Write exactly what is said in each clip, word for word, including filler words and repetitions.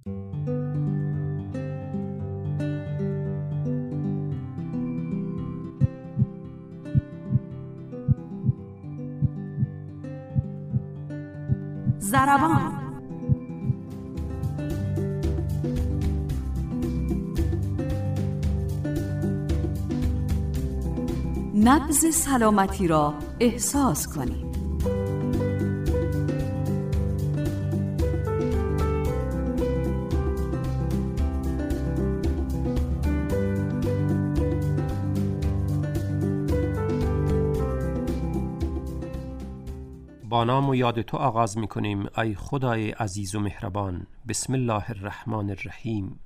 ضربان. نبض سلامتی را احساس کنید. با نام و یاد تو آغاز می کنیم ای خدای عزیز و مهربان. بسم الله الرحمن الرحیم.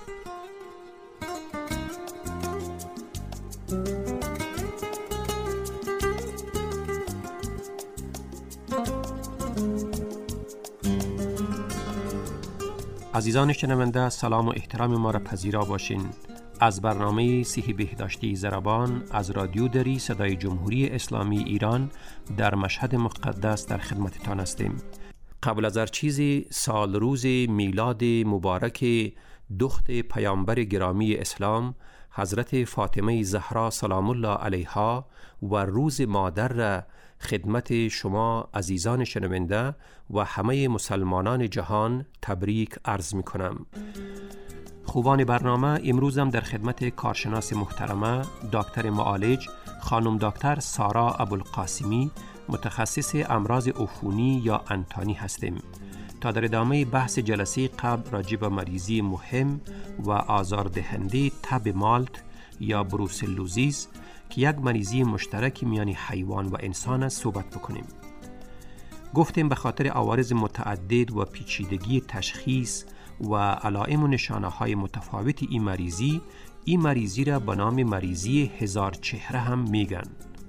عزیزان شنونده، سلام و احترام ما را پذیرا باشین. از برنامه صحی بهداشتی ضربان از رادیو دری صدای جمهوری اسلامی ایران در مشهد مقدس در خدمتتان هستیم. قبل از هر چیزی سال روز میلاد مبارک دخت پیامبر گرامی اسلام حضرت فاطمه زهرا سلام الله علیها و روز مادر را خدمت شما عزیزان شنونده و همه مسلمانان جهان تبریک عرض می کنم. خوبان برنامه، امروزم در خدمت کارشناس محترمه دکتر معالج خانم دکتر سارا ابوالقاسمی متخصص امراض عفونی یا انتانی هستیم تا در ادامه بحث جلسه قبل راجع به مریضی مهم و آزاردهنده تب مالت یا بروسلوزیس که یک مریضی مشترک میان حیوان و انسان است صحبت بکنیم. گفتیم به خاطر عوارض متعدد و پیچیدگی تشخیص و علائم و نشانه های متفاوت این مریضی این مریضی را به نام مریضی هزار چهره هم میگن.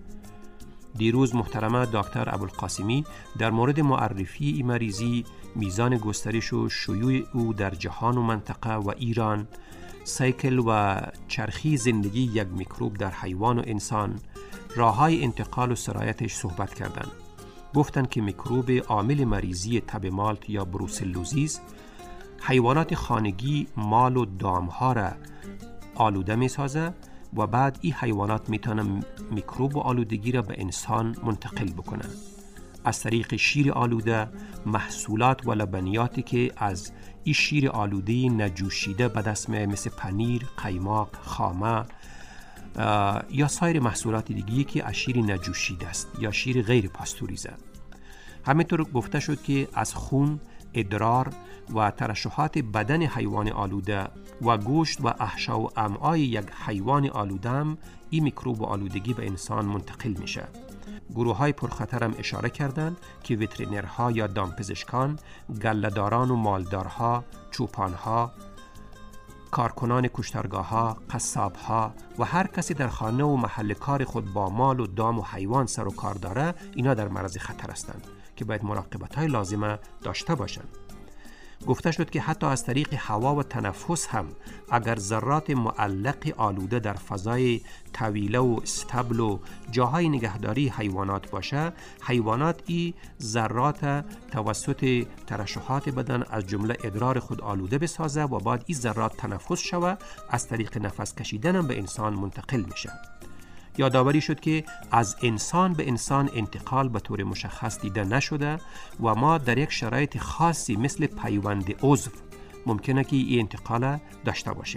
دیروز محترمه دکتر ابوالقاسمی در مورد معرفی این مریضی، میزان گسترش و شیوع او در جهان و منطقه و ایران، سیکل و چرخی زندگی یک میکروب در حیوان و انسان، راههای انتقال و سرایتش صحبت کردند. گفتند که میکروب عامل مریضی تب مالت یا بروسلوزیس حیوانات خانگی مال و دامها را آلوده می سازه و بعد این حیوانات می توانند میکروب و آلودگی را به انسان منتقل بکنند. از طریق شیر آلوده، محصولات و لبنیاتی که از این شیر آلوده نجوشیده به دست میاد مثل پنیر، قیماق، خامه یا سایر محصولات دیگری که از شیر نجوشیده است یا شیر غیر پاستوریزه. همینطور گفته شد که از خون، ادرار و ترشحات بدن حیوان آلوده و گوشت و احشا و امعای یک حیوان آلوده هم این میکروب و آلودگی به انسان منتقل میشه. گروه های پرخطر هم اشاره کردند که وترینرها یا دامپزشکان، گله‌داران و مالدارها، چوپانها، کارکنان کشتارگاه‌ها، قصاب‌ها و هر کسی در خانه و محل کار خود با مال و دام و حیوان سر و کار داره، اینا در معرض خطر هستند که باید مراقبت‌های لازمه داشته باشند. گفته شد که حتی از طریق هوا و تنفس هم اگر ذرات معلق آلوده در فضای طویله و استبل و جاهای نگهداری حیوانات باشه، حیوانات این ذرات توسط ترشحات بدن از جمله ادرار خود آلوده بسازه و بعد این ذرات تنفس شوه، از طریق نفس کشیدن هم به انسان منتقل میشه. یادآوری شد که از انسان به انسان انتقال به طور مشخص دیده نشده و ما در یک شرایط خاصی مثل پیوند عضو ممکنه که این انتقال داشته باشیم.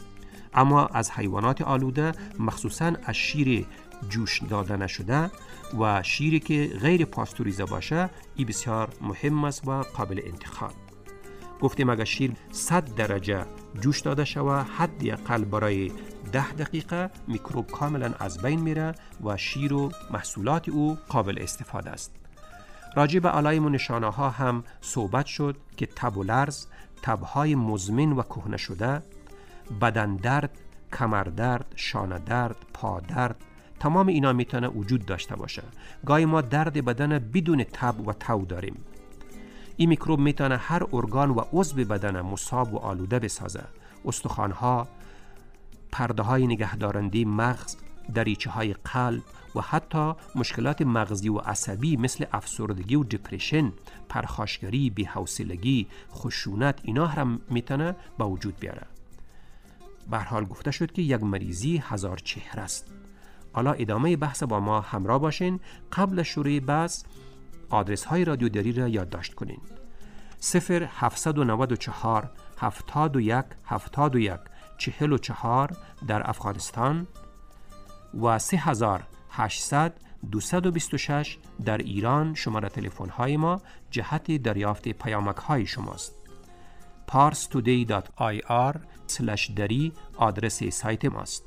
اما از حیوانات آلوده، مخصوصاً از شیر جوش داده نشده و شیری که غیر پاستوریزه باشه، این بسیار مهم است و قابل انتقال. گفتیم اگر شیر صد درجه جوش داده شود، حدی اقل برای ده دقیقه میکروب کاملا از بین میره و شیر و محصولات او قابل استفاده است. راجع به علائم و نشانه ها هم صحبت شد که تب و لرز، تبهای مزمن و کهنه شده، بدن درد، کمر درد، شانه درد، پا درد، تمام اینا میتونه وجود داشته باشه. گاهی ما درد بدن بدون تب و تو داریم. این میکروب میتونه هر ارگان و عضو بدن مصاب و آلوده بسازه. استخوان‌ها، پرده های نگهدارنده مغز، دریچه های قلب، و حتی مشکلات مغزی و عصبی مثل افسردگی و دپرشن، پرخاشگری، بی‌حوصلگی، خشونت، اینا هم میتونه به وجود بیاره. به هر حال گفته شد که یک مریضی هزار چهره است. حالا ادامه بحث با ما همراه باشین. قبل شروع بحث آدرس های رادیو دری را یادداشت کنین: صفر هفتصد و نود و چهار هفتاد و یک هفتاد و یک چهل و چهار در افغانستان و سه هزار و هشتصد دویست و بیست و شش در ایران شماره تلفن های ما جهت دریافت پیامک های شماست. پارس تودی دات آی آر اسلش دری آدرس سایت ماست.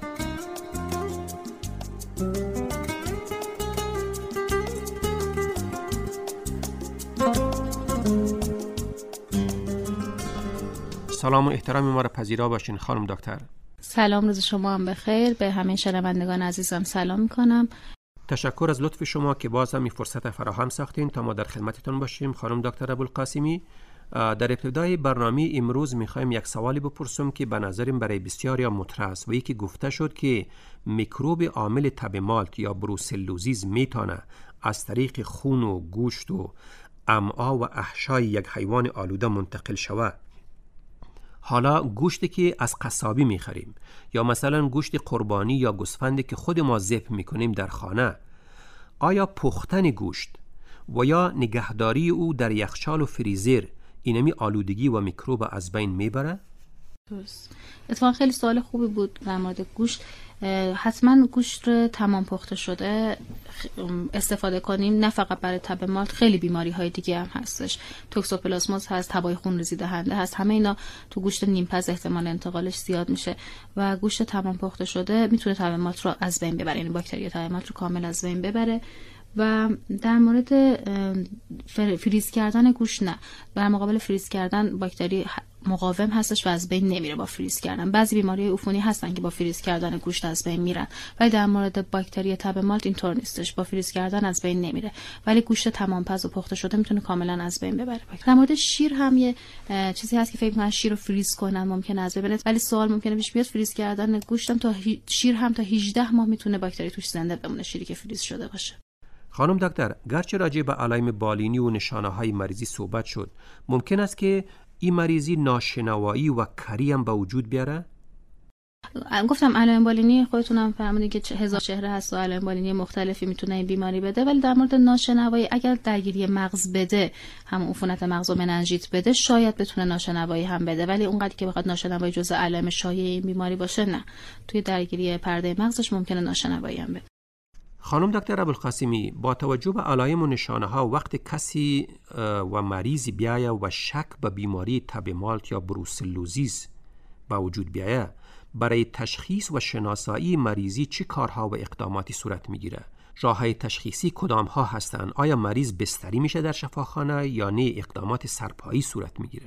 سلام و احترام ما را پذیرا باشین خانم دکتر. سلام، روز شما هم بخیر. به همه شنوندگان عزیزم سلام میکنم. تشکر از لطف شما که باز هم این فرصت فراهم ساختین تا ما در خدمتتون باشیم خانم دکتر ابوالقاسمی. در ابتدای برنامه امروز میخوایم یک سوالی بپرسم که به نظرم برای بسیاری مطرح است و یکی گفته شد که میکروب عامل تب مالت یا بروسلوزیس میتونه از طریق خون و گوشت و امعا و احشای یک حیوان آلوده منتقل شود. حالا گوشتی که از قصابی میخریم یا مثلا گوشت قربانی یا گوسفندی که خود ما ذبح میکنیم در خانه، آیا پختن گوشت و یا نگهداری او در یخچال و فریزر اینمی آلودگی و میکروب از بین میبره؟ درست. اتفاقا خیلی سوال خوبی بود در مورد گوشت. حتما گوشت رو تمام پخته شده استفاده کنیم، نه فقط برای تب مالت، خیلی بیماری های دیگه هم هستش. توکسوپلاسموز هست، تبای خونریزی دهنده هست، همه اینا تو گوشت نیمپز احتمال انتقالش زیاد میشه و گوشت تمام پخته شده میتونه تب مالت رو از بین ببره، یعنی باکتری تب مالت رو کامل از بین ببره. و در مورد فریز کردن گوشت، نه، در مقابل فریز کردن باکتری مقاوم هستش و از بین نمیره با فریز کردن. بعضی بیماری عفونی هستن که با فریز کردن گوشت از بین میرن، ولی در مورد باکتری تب مالت اینطور نیستش، با فریز کردن از بین نمیره، ولی گوشت تمام پز و پخته شده میتونه کاملا از بین ببره. در مورد شیر هم یه چیزی هست که فکر می‌کنن شیر رو فریز کنن ممکنه از بین بره، ولی سوال ممکنه پیش بیاد فریز کردن گوشتم تا شیر هم تا هجده ماه میتونه باکتری توش زنده بمونه، شیری که فریز شده باشه. خانم دکتر، گرچه راجع به علائم بالینی و نشانه‌های مریضی صحبت شد، ممکن است که این مریضی ناشنوایی و کری هم به وجود بیاره؟ گفتم علائم بالینی خودتونم فهمیدین که هزار چهره هست و علائم بالینی مختلفی میتونه این بیماری بده، ولی در مورد ناشنوایی اگر درگیری مغز بده، هم عفونت مغز و مننژیت بده، شاید بتونه ناشنوایی هم بده، ولی اونقدر که بخواد ناشنوایی جزء علائم شایع این بیماری باشه نه. توی درگیری پرده مغزش ممکنه ناشنوایی هم بده. خانم دکتر ابوالقاسمی، با توجه به علائم و نشانه ها وقت کسی و مریضی بیایه و شک به بیماری تب مالت یا بروسلوزیس با وجود بیایه، برای تشخیص و شناسایی مریضی چه کارها و اقداماتی صورت میگیره؟ راههای تشخیصی کدام ها هستند؟ آیا مریض بستری میشه در شفاخانه یا نه اقدامات سرپایی صورت میگیره؟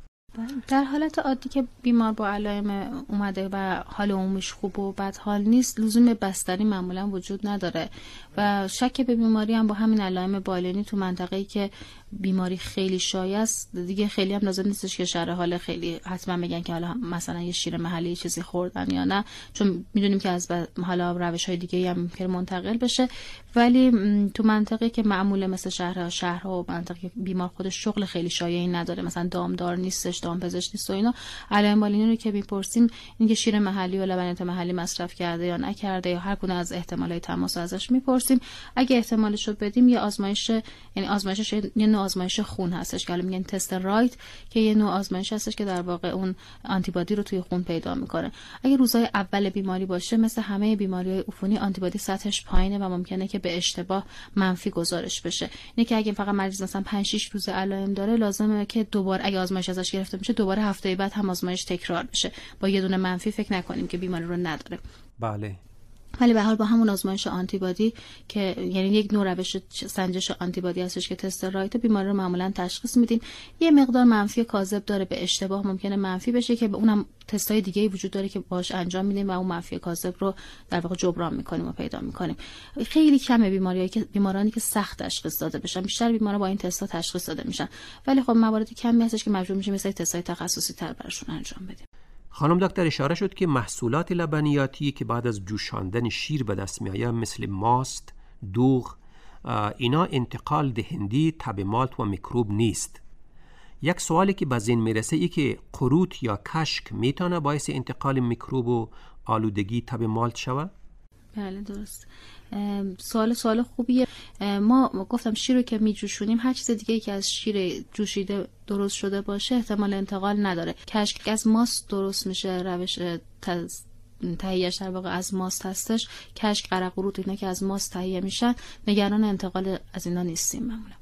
در حالت عادی که بیمار با علائم اومده و حال عمومیش خوب و بد حال نیست، لزوم بستری معمولا وجود نداره و شک به بیماری هم با همین علائم بالینی تو منطقه‌ای که بیماری خیلی شایع است دیگه خیلی هم لازم نیستش که شرح حال خیلی حتما بگن که حالا مثلا یه شیر محلی چیزی خوردن یا نه، چون میدونیم که از حالا روش‌های دیگه هم ممکن منتقل بشه، ولی تو منطقه‌ای که معموله مثل شهرها شهرها و منطقه بیمار خودش شغل خیلی شایعی نداره، مثلا دامدار نیستش، دامپزشک نیست و اینا، علائم بالینی رو که میپرسیم اینکه شیر محلی و لبنیات محلی مصرف کرده یا نکرده یا هر گونه از احتمالات تماس ازش میپرسیم. اگه احتمالش رو بدیم یه آزمایش، یعنی آزمایشش یه نوع آزمایش خون هستش که میگن تست رایت، که یه نوع آزمایش هستش که در واقع اون آنتیبادی رو توی خون پیدا میکنه. اگه روزهای اول بیماری باشه، مثل همه بیماری‌های عفونی آنتیبادی سطحش پایینه و ممکنه که به اشتباه منفی گزارش بشه. اینه که اگه فقط مریض مثلا پنج شش روز علائم داره، لازمه که دوباره اگه آزمایش ازش گرفته میشه دوباره هفته بعد هم آزمایش تکرار بشه. با یه دونه منفی فکر نکنیم که بیماری رو نداره. بله. ولی به هر حال با همون آزمایش آنتیبادی که یعنی یک نوع روش سنجش آنتیبادی هستش که تست رایت، بیماری رو معمولا تشخیص میدیم. یه مقدار منفی کاذب داره، به اشتباه ممکنه منفی بشه که به اونم تستای دیگه‌ای وجود داره که باهاش انجام میدیم و اون منفی کاذب رو در واقع جبران میکنیم و پیدا میکنیم. خیلی کمه بیماریایی که بیمارانی که سخت تشخیص داده بشن، بیشتر بیمارا با این تستا تشخیص داده میشن، ولی خب موارد کمی هستش که مجبور میشیم مثلا تستای تخصصی تر براشون انجام بدیم. خانم دکتر اشاره شد که محصولات لبنیاتی که بعد از جوشاندن شیر به دست می‌آید مثل ماست، دوغ، اینا انتقال دهنده تب مالت و میکروب نیست. یک سوالی که به ذهن میرسه ای که قروت یا کشک میتونه باعث انتقال میکروب و آلودگی تب مالت شود؟ بله درست. سوال سوال خوبیه. ما گفتم شیر رو که میجوشونیم هر چیز دیگه که از شیر جوشیده درست شده باشه احتمال انتقال نداره. کشک از ماست درست میشه، روش تهیه‌اش در واقع از ماست هستش. کشک، قره قروت اینا که از ماست تهیه میشن، نگران انتقال از اینا نیستیم معمولا.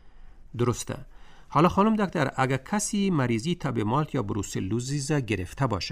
درسته. حالا خانم دکتر، اگر کسی مریضی تب مالت یا بروسلوزیز گرفته باشه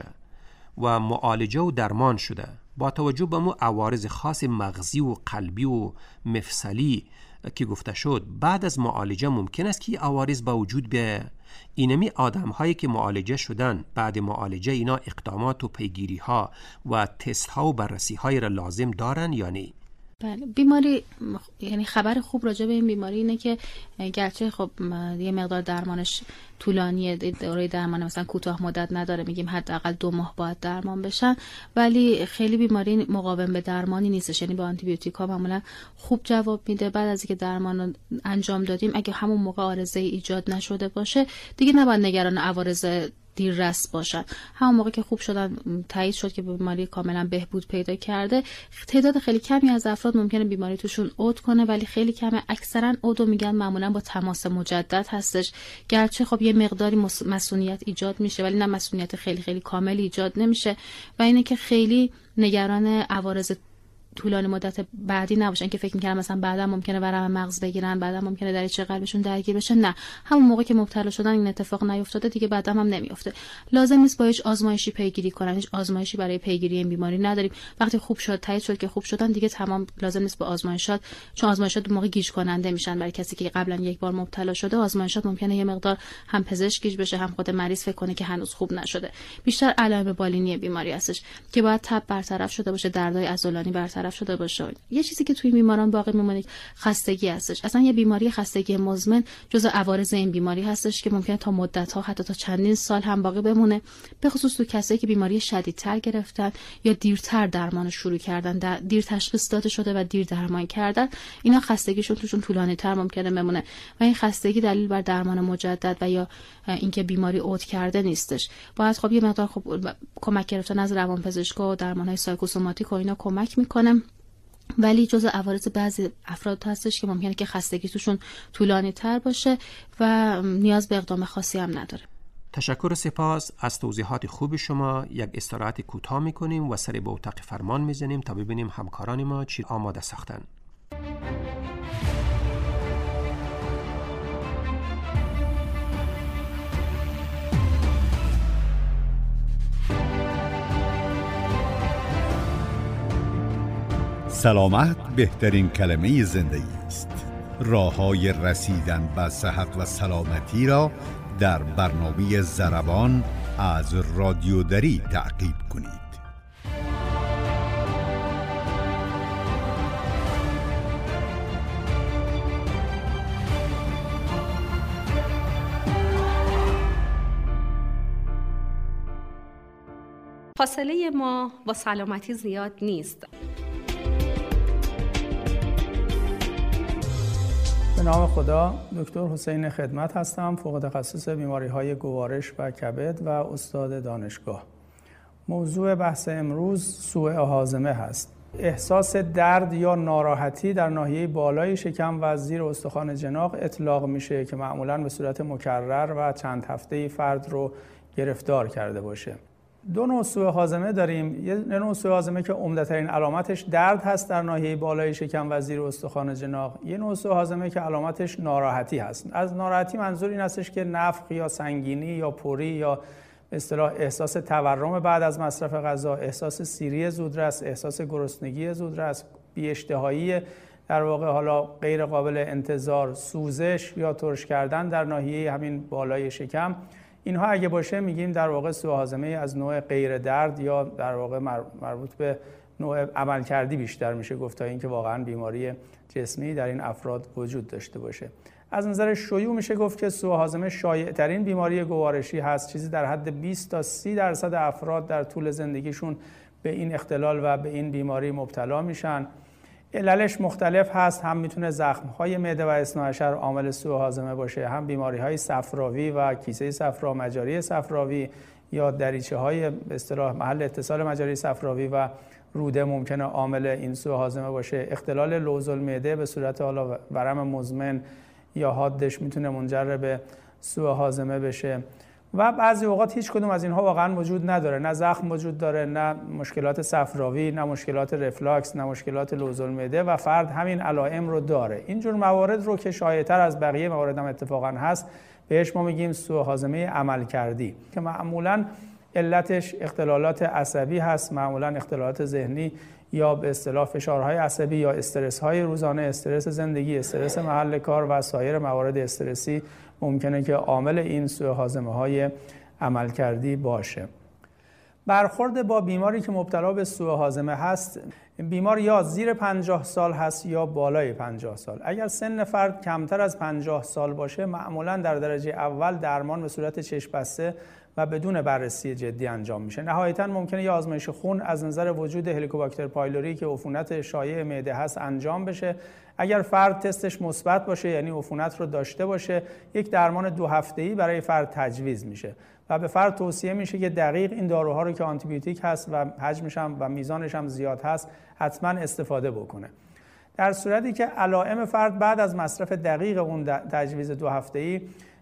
و معالجه و درمان شده، با توجه به مو عوارض خاص مغزی و قلبی و مفصلی که گفته شد، بعد از معالجه ممکن است که عوارض با وجود بیاید. اینمی آدم هایی که معالجه شدن، بعد معالجه اینا اقدامات و پیگیری ها و تست ها و بررسی های را لازم دارن یا نه؟ بله، بیماری یعنی خبر خوب راجع به این بیماری اینه که گرچه خب یه مقدار درمانش طولانیه، دوره درمان مثلا کوتاه مدت نداره، میگیم حداقل دو ماه باید درمان بشن، ولی خیلی بیماری مقاوم به درمانی نیستش، یعنی با آنتی بیوتیکا معمولا خوب جواب میده. بعد از اینکه درمان رو انجام دادیم اگه همون موقع عارضه ایجاد نشده باشه دیگه نباید نگران عوارض دیررس باشن. همون موقع که خوب شدن، تایید شد که بیماری کاملا بهبود پیدا کرده، تعداد خیلی کمی از افراد ممکنه بیماری توشون عود کنه، ولی خیلی کمه. اکثرا عودو میگن معمولا با تماس مجدد هستش، گرچه خب یه مقداری مسئولیت ایجاد میشه ولی نه مسئولیت خیلی خیلی کامل ایجاد نمیشه. و اینه که خیلی نگران عوارض طولانی مدت بعدی نباشن که فکر می‌کنن مثلا بعدا ممکنه ورم مغز بگیرن، بعدا ممکنه دریچه قلبشون درگیر بشه. نه، همون موقع که مبتلا شدن این اتفاق نیفتاده دیگه بعدا هم نمیافته. لازم نیست با هیچ آزمایشی پیگیری کنن، هیچ آزمایشی برای پیگیری این بیماری نداریم. وقتی خوب شد، تایید شد که خوب شدن دیگه تمام، لازم نیست با آزمایشات، چون آزمایشات موقع گیج کننده میشن برای کسی که قبلا یک بار مبتلا شده. آزمایشات ممکنه یه مقدار هم پزشک گیج بشه، هم خود مریض فکر کنه که هنوز خوب نشده. بیشتر علائم بالینی بیماری هستش که باید تب برطرف شده باشه، دردای عضلانی برطرف شده باشه. یه چیزی که توی بیماران باقی میمونه خستگی هستش. اصلا یه بیماری خستگی مزمن جزء عوارض این بیماری هستش که ممکنه تا مدت‌ها حتی تا چندین سال هم باقی بمونه، به خصوص تو کسایی که بیماری شدیدتر گرفتن یا دیرتر درمان شروع کردن، دیر تشخیص داده شده و دیر درمان کردن. اینا خستگیشون توشون طولانی‌تر ممکنه بمونه و این خستگی دلیل بر درمان مجدد و یا اینکه بیماری عود کرده نیستش. باید خب یه مقدار خب کمک گرفتن از روانپزشکا و درمان‌های سایکوسوماتیک و اینا کمک می‌کنه، ولی جزء عوارض بعضی افراد هستش که ممکنه که خستگی توشون طولانی تر باشه و نیاز به اقدام خاصی هم نداره. تشکر و سپاس از توضیحات خوب شما. یک استراحت کوتاه میکنیم و سری به اتاق فرمان میزنیم تا ببینیم همکاران ما چی آماده ساختن. سلامت بهترین کلمه زندگی است. راه‌های رسیدن به صحت و سلامتی را در برنامه ضربان از رادیو دری تعقیب کنید. فاصله ما با سلامتی زیاد نیست. به نام خدا، دکتر حسین خدمت هستم، فوق تخصص بیماری‌های گوارش و کبد و استاد دانشگاه. موضوع بحث امروز سوء هاضمه هست. احساس درد یا ناراحتی در ناحیه بالای شکم و زیر استخوان جناق اطلاق میشه که معمولاً به صورت مکرر و چند هفته‌ای فرد رو گرفتار کرده باشه. دو نوع سوء هاضمه داریم. یه نوع سوء هاضمه که عمدترین علامتش درد هست در ناحیه بالای شکم و زیر استخوان جناق. یه نوع سوء هاضمه که علامتش ناراحتی هست. از ناراحتی منظور این هستش که نفخ یا سنگینی یا پری یا به اصطلاح احساس تورم بعد از مصرف غذا، احساس سیری زودرس، احساس گرسنگی زودرس، بی‌اشتهایی در واقع حالا غیر قابل انتظار، سوزش یا ترش کردن در ناحیه همین بالای شکم. اینها اگه باشه میگیم در واقع سوء هاضمه از نوع غیر درد یا در واقع مربوط به نوع عملکردی بیشتر میشه گفت تا اینکه واقعا بیماری جسمی در این افراد وجود داشته باشه. از نظر شیوع میشه گفت که سوء هاضمه شایع ترین بیماری گوارشی هست. چیزی در حد بیست تا سی درصد افراد در طول زندگیشون به این اختلال و به این بیماری مبتلا میشن. عللش مختلف هست، هم میتونه زخم‌های معده و اثنی‌عشر عامل سوء هاضمه باشه، هم بیماری‌های صفراوی و کیسه صفرا، مجاری صفراوی یا دریچه‌های به اصطلاح محل اتصال مجاری صفراوی و روده ممکنه عامل این سوء هاضمه باشه. اختلال لوز المعده به صورت حالا ورم مزمن یا حادش میتونه منجر به سوء هاضمه بشه و بعضی اوقات هیچ کدوم از اینها واقعا وجود نداره، نه زخم وجود داره، نه مشکلات صفراوی، نه مشکلات رفلاکس، نه مشکلات لوز المعده و فرد همین علائم رو داره. اینجور موارد رو که شایع‌تر از بقیه موارد هم اتفاقا هست بهش ما میگیم سوء هاضمه عملکردی که معمولاً علتش اختلالات عصبی هست، معمولاً اختلالات ذهنی یا به اصطلاح فشارهای عصبی یا استرس‌های روزانه، استرس زندگی، استرس محل کار و سایر موارد استرسی ممکنه که عامل این سوء هاضمه‌های عملکردی باشه. برخورد با بیماری که مبتلا به سوء هاضمه هست، بیمار یا زیر پنجاه سال هست یا بالای پنجاه سال. اگر سن فرد کمتر از پنجاه سال باشه معمولاً در درجه اول درمان به صورت چشم بسته و بدون بررسی جدی انجام میشه. نهایتاً ممکنه یه آزمایش خون از نظر وجود هلیکوباکتر پایلوری که عفونت شایع معده هست انجام بشه. اگر فرد تستش مثبت باشه یعنی عفونت رو داشته باشه، یک درمان دو هفته‌ای برای فرد تجویز میشه و به فرد توصیه میشه که دقیق این داروها رو که آنتی بیوتیک هست و حجمش هم و میزانش هم زیاد هست حتما استفاده بکنه. در صورتی که علائم فرد بعد از مصرف دقیق اون تجویز دو هفته‌ای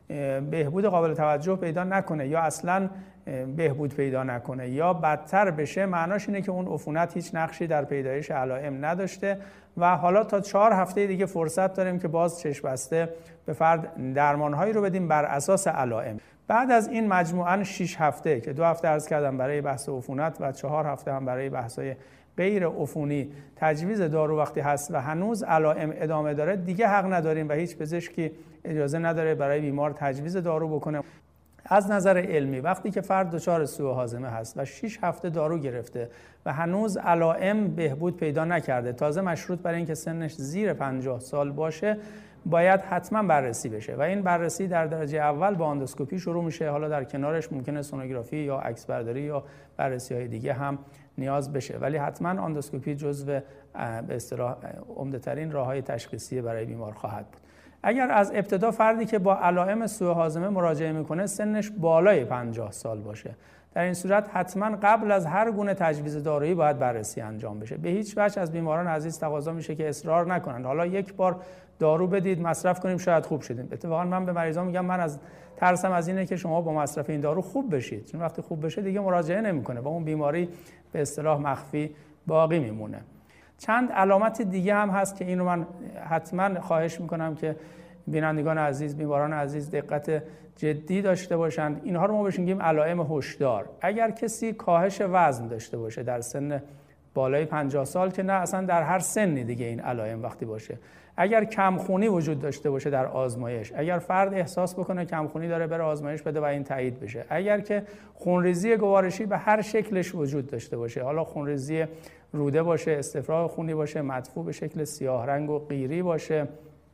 بهبود قابل توجه پیدا نکنه یا اصلاً بهبود پیدا نکنه یا بدتر بشه، معناش اینه که اون عفونت هیچ نقشی در پیدایش علائم نداشته و حالا تا چهار هفته دیگه فرصت داریم که باز چشم بسته به فرد درمانهایی رو بدیم بر اساس علائم. بعد از این مجموعاً شش هفته که دو هفته عرض کردم برای بحث عفونت و چهار هفته هم برای بحث‌های غیر عفونی تجویز دارو وقتی هست و هنوز علائم ادامه داره، دیگه حق نداریم و هیچ پزشکی اجازه نداره برای بیمار تجویز دارو بکنه. از نظر علمی وقتی که فرد دچار سوء هاضمه هست و شش هفته دارو گرفته و هنوز علائم بهبود پیدا نکرده، تازه مشروط بر اینکه سنش زیر پنجاه سال باشه، باید حتما بررسی بشه و این بررسی در درجه اول با اندوسکوپی شروع میشه. حالا در کنارش ممکنه سونوگرافی یا عکس برداری یا بررسی‌های دیگه هم نیاز بشه، ولی حتما اندوسکوپی جزو به اصطلاح عمده‌ترین راه‌های تشخیصی برای بیمار خواهد بود. اگر از ابتدا فردی که با علائم سوء هاضمه مراجعه میکنه سنش بالای پنجاه سال باشه، در این صورت حتما قبل از هر گونه تجویز دارویی باید بررسی انجام بشه. به هیچ وجه از بیماران عزیز تقاضا میشه که اصرار نکنند حالا یک بار دارو بدید مصرف کنیم شاید خوب شدیم. اتفاقا من به مریضان میگم من از ترسم از اینه که شما با مصرف این دارو خوب بشید، چون وقتی خوب بشه دیگه مراجعه نمیکنه و اون بیماری به اصطلاح مخفی باقی میمونه. چند علامت دیگه هم هست که این رو من حتما خواهش میکنم که بینندگان عزیز، بیماران عزیز دقت جدی داشته باشند. اینها رو ما بهش میگیم علائم هشدار. اگر کسی کاهش وزن داشته باشه در سن بالای پنجاه سال، که نه اصلا در هر سنی دیگه این علائم وقتی باشه، اگر کمخونی وجود داشته باشه در آزمایش، اگر فرد احساس بکنه کمخونی داره بره آزمایش بده و این تایید بشه، اگر که خونریزی گوارشی به هر شکلش وجود داشته باشه، حالا خونریزی روده باشه، استفراغ خونی باشه، مدفوع به شکل سیاه رنگ و قیری باشه،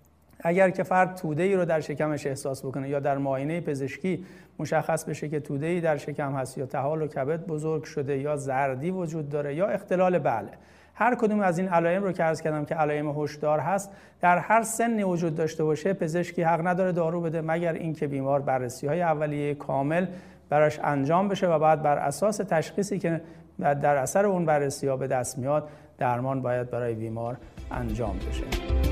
اگر که فرد توده‌ای رو در شکمش احساس بکنه یا در معاینه پزشکی مشخص بشه که توده‌ای در شکم هست یا طحال و کبد بزرگ شده یا زردی وجود داره یا اختلال بله، هر کدوم از این علائم رو که عرض کردم که علائم هشدار هست در هر سنی وجود داشته باشه، پزشکی حق نداره دارو بده مگر اینکه بیمار بررسی‌های اولیه کامل براش انجام بشه و بعد بر اساس تشخیصی که در اثر اون بررسی‌ها به دست میاد درمان باید برای بیمار انجام بشه.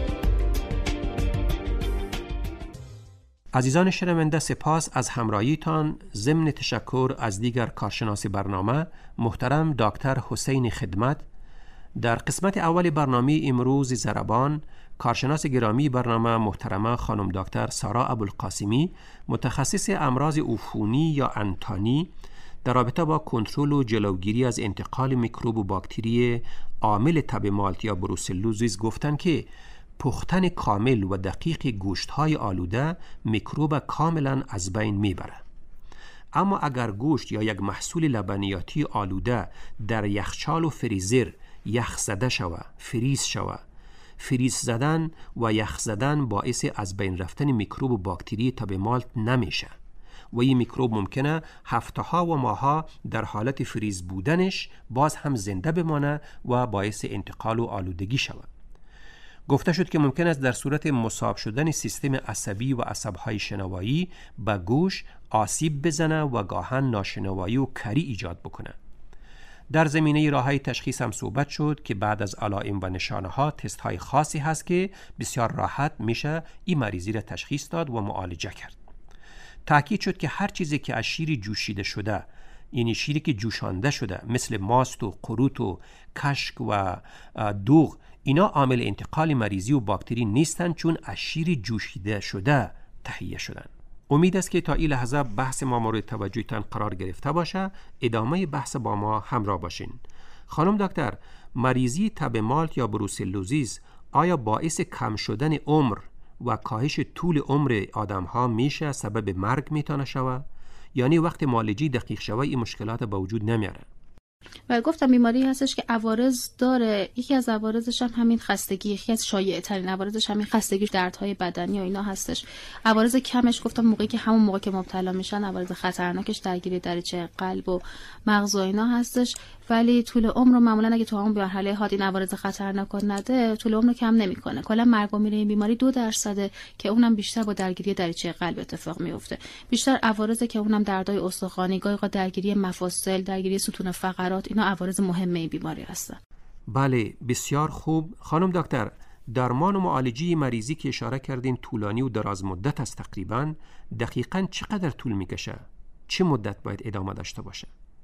عزیزان شنونده، سپاس از همراهیتان. ضمن تشکر از دیگر کارشناس برنامه محترم دکتر حسین خدمت. در قسمت اول برنامه امروز ضربان، کارشناس گرامی برنامه محترمه خانم دکتر سارا ابوالقاسمی، متخصص امراض عفونی یا انتانی در رابطه با کنترل و جلوگیری از انتقال میکروب و باکتری عامل تب مالت یا بروسلوزیس گفتند که پختن کامل و دقیق گوشت‌های آلوده میکروب کاملا از بین میبره. اما اگر گوشت یا یک محصول لبنیاتی آلوده در یخچال و فریزر یخ زده شوه، فریز شوه، فریز زدن و یخ زدن باعث از بین رفتن میکروب و باکتری تب مالت نمیشه و این میکروب ممکنه هفته ها و ماه ها در حالت فریز بودنش باز هم زنده بمانه و باعث انتقال و آلودگی شود. گفته شد که ممکن است در صورت مصاب شدن سیستم عصبی و عصبهای شنوایی به گوش آسیب بزنه و گاهن ناشنوایی و کری ایجاد بکنه. در زمینه راههای تشخیص هم صحبت شد که بعد از علائم و نشانه ها تست های خاصی هست که بسیار راحت میشه این مریضی را تشخیص داد و معالجه کرد. تاکید شد که هر چیزی که از شیر جوشیده شده، یعنی شیری که جوشانده شده مثل ماست و قروت و کشک و دوغ، اینا عامل انتقال مریضی و باکتری نیستن چون از شیر جوشیده شده تهیه شدن. امید است که تا این لحظه بحث ما مورد توجهتان قرار گرفته باشه. ادامه بحث با ما همراه باشین. خانم دکتر، مریضی تب مالت یا بروسلوزیس آیا باعث کم شدن عمر و کاهش طول عمر آدم ها میشه سبب مرگ میتونه شوه؟ یعنی وقت معالجه دقیق شوه این مشکلات به وجود نمیاره؟ و گفتم بیماری هستش که عوارض داره. یکی از عوارضش هم همین خستگی، یکی از شایع ترین عوارضش همین خستگی، دردهای بدنی و اینا هستش. عوارض کمش گفتم موقعی که همون موقع که مبتلا میشن عوارض خطرناکش درگیری دریچه قلب و مغز و اینا هستش، ولی طول عمر رو معمولا اگه تو همون مرحله حاد این عوارض خطرناک نده طول عمر رو کم نمیکنه. کلا مرگ و میر این بیماری دو درصده که اونم بیشتر با درگیری دریچه قلب اتفاق میفته. بیشتر عوارض که اونم دردهای استخوانی، گاهی اوقات درگیری مفاصل، درگیری ستون فقرات، اینا عوارض مهمه این بیماری هستن. بله، بسیار خوب. خانم دکتر، درمان و معالجه مریضی که اشاره کردین طولانی و دراز مدت است، تقریبا دقیقاً چقدر طول میکشه؟ چه مدت باید ادامه داشته باشه؟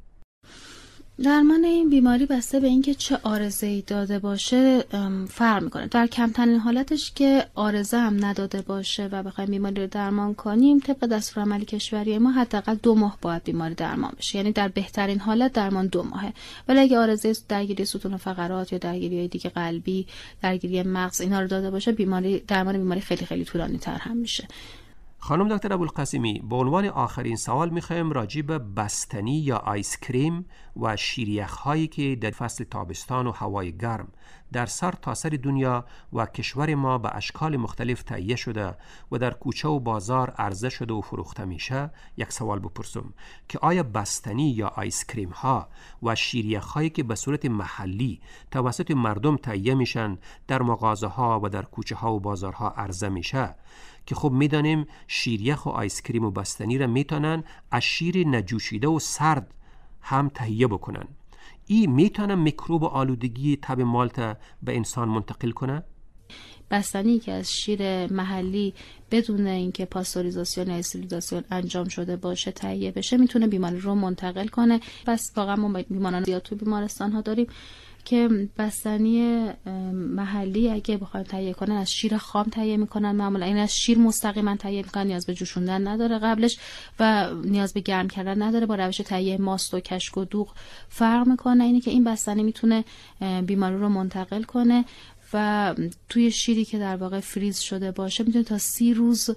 درمان این بیماری بسته به اینکه چه عارضه‌ای داده باشه فرق میکنه. در کمترین حالتش که عارضه هم نداده باشه و بخوایم بیماری رو درمان کنیم، طبق دستورالعمل کشوری ما حداقل دو ماه باید بیماری درمان بشه. یعنی در بهترین حالت درمان دو ماهه. ولی اگه عارضه درگیری ستون فقرات یا درگیری دیگه قلبی، درگیری مغز اینا رو داده باشه، بیماری درمان بیماری خیلی خیلی طولانی تر هم میشه. خانم دکتر ابوالقاسمی، به عنوان آخرین سوال میخوایم راجع به بستنی یا آیس کریم و شیریخ هایی که در فصل تابستان و هوای گرم در سر تاسر دنیا و کشور ما به اشکال مختلف تهیه شده و در کوچه و بازار عرضه شده و فروخته میشه، یک سوال بپرسم که آیا بستنی یا آیس کریم ها و شیریخ هایی که به صورت محلی توسط مردم تهیه میشن در مغازه ها و در کوچه ها و بازارها عرضه میشه، که خب میدانیم شیریخ و آیس کریم و بستنی را میتونن از شیر نجوشیده و سرد هم تهیه بکنن، این میتونه میکروب و آلودگی تب مالت به انسان منتقل کنه؟ بستنی که از شیر محلی بدون اینکه پاستوریزاسیون یا استریلیزاسیون انجام شده باشه تهیه بشه میتونه بیماری رو منتقل کنه. پس واقعا ما بیماران زیاد تو بیمارستان ها داریم که بستنی محلی اگه بخوایم تهیه کنن از شیر خام تهیه میکنن، معمولا این از شیر مستقیما تهیه میکنن، نیاز به جوشوندن نداره قبلش و نیاز به گرم کردن نداره. با روش تهیه ماست و کشک و دوغ فرق میکنه اینه که این بستنی میتونه بیماری رو منتقل کنه و توی شیری که در واقع فریز شده باشه میتونه تا سی روز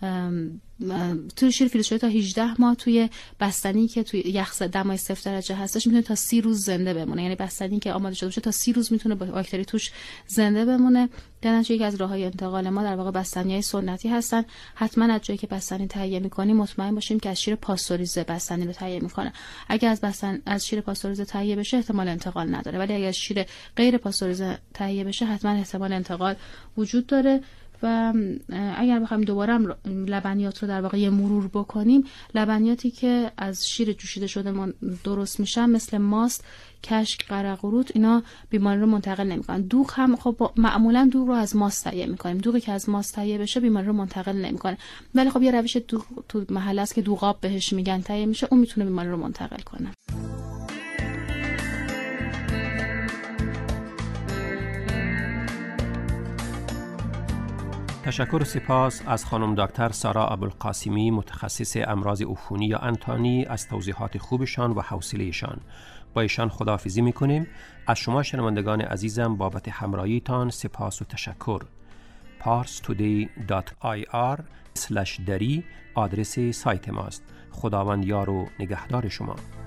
توی شیر فریز شده تا هجده ماه توی بستنی که توی یخ دمای صفر درجه هستش میتونه تا سی روز زنده بمونه. یعنی بستنی که آماده شده باشه تا سی روز میتونه با باکتری توش زنده بمونه. در نتیجه یکی از راههای انتقال ما در واقع بستنی‌های سنتی هستن. حتما از جایی که بستنی تهیه می‌کنیم مطمئن باشیم که از شیر پاستوریزه بستنی رو تهیه می‌کنه. اگر از بستن از شیر پاستوریزه تهیه بشه احتمال انتقال نداره، ولی اگر از شیر غیر پاستوریزه تهیه بشه حتما احتمال انتقال وجود داره. و اگر بخوایم دوباره لبنیات رو در واقع یه مرور بکنیم، لبنیاتی که از شیر جوشیده شده درست میشن مثل ماست، کشک، قرقروت، اینا بیماری رو منتقل نمیکنن. دوغ هم خب معمولا دوغ رو از ماست تهیه میکنیم. دوغی که از ماست تهیه بشه بیماری رو منتقل نمیکنه، ولی خب یه روش دوغ تو محل است که دوغاب بهش میگن تهیه میشه، اون میتونه بیماری رو منتقل کنه. تشکر و سپاس از خانم دکتر سارا ابوالقاسمی، متخصص امراض عفونی یا انتانی، از توضیحات خوبشان و حوصله‌شان. با ایشان خداحافظی میکنیم. از شما شنوندگان عزیزم بابت همراهیتان سپاس و تشکر. پارس تودی دات آی آر اسلش دری آدرس سایت ماست. خداوند یار و نگهدار شما.